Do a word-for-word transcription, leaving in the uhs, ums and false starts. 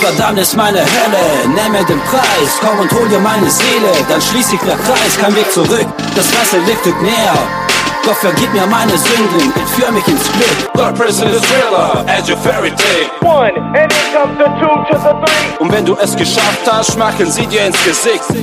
Verdammt ist meine Hölle, nimm mir den Preis, komm und hol dir meine Seele, dann schließ ich der Kreis, kein Weg zurück, das Wasser liftet näher. Doch vergib mir meine Sünden, entführ mich ins Glück. Dark Prison is thriller, as your fairy tale. One, and here comes the two to the three. Und wenn du es geschafft hast, schmeicheln sie dir ins Gesicht.